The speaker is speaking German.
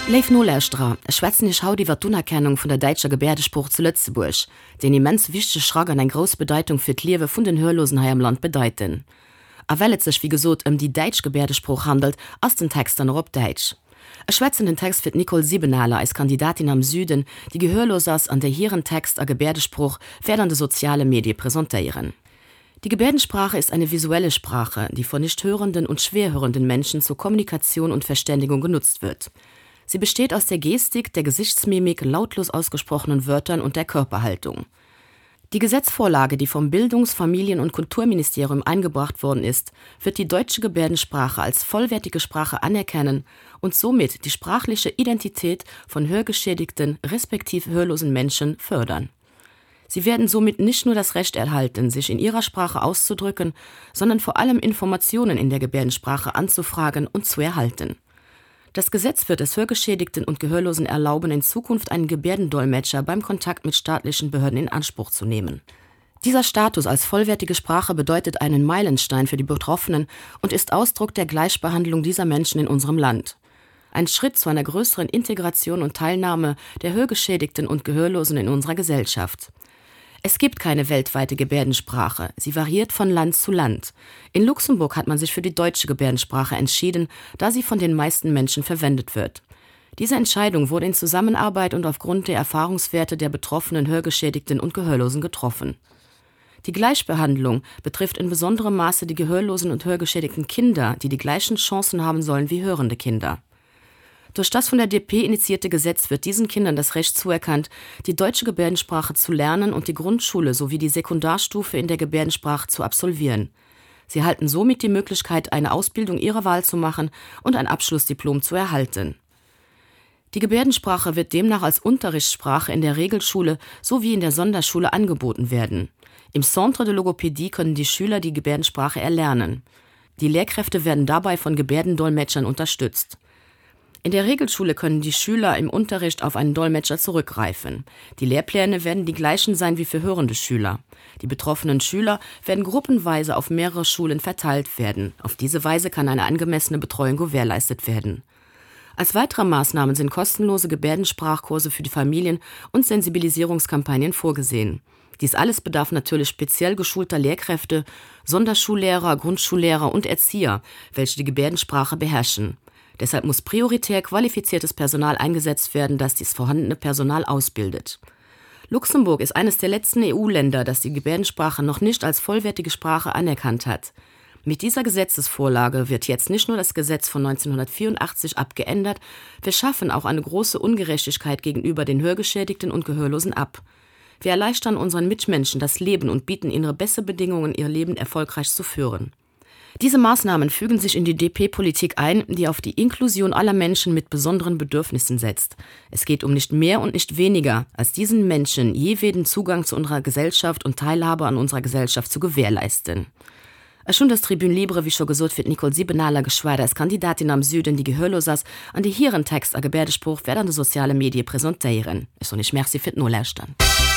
Leif Nolästra, schwätzen ich haut iwwer d'Unerkennung vun der deitscher Gebärdespruch zu Lützeburg, den immens wichtige Schlag an eng gros Bedeutung fir d'Liewe vun den Hörlosen hai am Land bedeiten. A wellet sech wie gesot die Deitsch Gebärdespruch handelt, ass den Text dann op Deitsch. E schwätzenden Text fir Nicole Siebenaler als Kandidatin am Süden, die gehörlos ass an der hieren Text a Gebärdespruch fädernde soziale Medien präsentieren. Die Gebärdensprache ist eine visuelle Sprache, die von nicht hörenden und schwerhörenden Menschen zur Kommunikation und Verständigung genutzt wird. Sie besteht aus der Gestik, der Gesichtsmimik, lautlos ausgesprochenen Wörtern und der Körperhaltung. Die Gesetzvorlage, die vom Bildungs-, Familien- und Kulturministerium eingebracht worden ist, wird die deutsche Gebärdensprache als vollwertige Sprache anerkennen und somit die sprachliche Identität von hörgeschädigten, respektive hörlosen Menschen fördern. Sie werden somit nicht nur das Recht erhalten, sich in ihrer Sprache auszudrücken, sondern vor allem Informationen in der Gebärdensprache anzufragen und zu erhalten. Das Gesetz wird es Hörgeschädigten und Gehörlosen erlauben, in Zukunft einen Gebärdendolmetscher beim Kontakt mit staatlichen Behörden in Anspruch zu nehmen. Dieser Status als vollwertige Sprache bedeutet einen Meilenstein für die Betroffenen und ist Ausdruck der Gleichbehandlung dieser Menschen in unserem Land. Ein Schritt zu einer größeren Integration und Teilnahme der Hörgeschädigten und Gehörlosen in unserer Gesellschaft. Es gibt keine weltweite Gebärdensprache, sie variiert von Land zu Land. In Luxemburg hat man sich für die deutsche Gebärdensprache entschieden, da sie von den meisten Menschen verwendet wird. Diese Entscheidung wurde in Zusammenarbeit und aufgrund der Erfahrungswerte der betroffenen Hörgeschädigten und Gehörlosen getroffen. Die Gleichbehandlung betrifft in besonderem Maße die gehörlosen und hörgeschädigten Kinder, die gleichen Chancen haben sollen wie hörende Kinder. Durch das von der DP initiierte Gesetz wird diesen Kindern das Recht zuerkannt, die deutsche Gebärdensprache zu lernen und die Grundschule sowie die Sekundarstufe in der Gebärdensprache zu absolvieren. Sie erhalten somit die Möglichkeit, eine Ausbildung ihrer Wahl zu machen und ein Abschlussdiplom zu erhalten. Die Gebärdensprache wird demnach als Unterrichtssprache in der Regelschule sowie in der Sonderschule angeboten werden. Im Centre de Logopädie können die Schüler die Gebärdensprache erlernen. Die Lehrkräfte werden dabei von Gebärdendolmetschern unterstützt. In der Regelschule können die Schüler im Unterricht auf einen Dolmetscher zurückgreifen. Die Lehrpläne werden die gleichen sein wie für hörende Schüler. Die betroffenen Schüler werden gruppenweise auf mehrere Schulen verteilt werden. Auf diese Weise kann eine angemessene Betreuung gewährleistet werden. Als weitere Maßnahmen sind kostenlose Gebärdensprachkurse für die Familien und Sensibilisierungskampagnen vorgesehen. Dies alles bedarf natürlich speziell geschulter Lehrkräfte, Sonderschullehrer, Grundschullehrer und Erzieher, welche die Gebärdensprache beherrschen. Deshalb muss prioritär qualifiziertes Personal eingesetzt werden, das dieses vorhandene Personal ausbildet. Luxemburg ist eines der letzten EU-Länder, das die Gebärdensprache noch nicht als vollwertige Sprache anerkannt hat. Mit dieser Gesetzesvorlage wird jetzt nicht nur das Gesetz von 1984 abgeändert, wir schaffen auch eine große Ungerechtigkeit gegenüber den Hörgeschädigten und Gehörlosen ab. Wir erleichtern unseren Mitmenschen das Leben und bieten ihnen bessere Bedingungen, ihr Leben erfolgreich zu führen. Diese Maßnahmen fügen sich in die DP-Politik ein, die auf die Inklusion aller Menschen mit besonderen Bedürfnissen setzt. Es geht um nicht mehr und nicht weniger, als diesen Menschen jedweden Zugang zu unserer Gesellschaft und Teilhabe an unserer Gesellschaft zu gewährleisten. Schon das Tribune Libre, wie schon gesagt, wird Nicole Siebenaler geschwader als Kandidatin am Süden, die Gehörlosers an die hieren Text a Gebärdespruch werden soziale Medien präsentieren. Ich so nicht merci für Nolästern.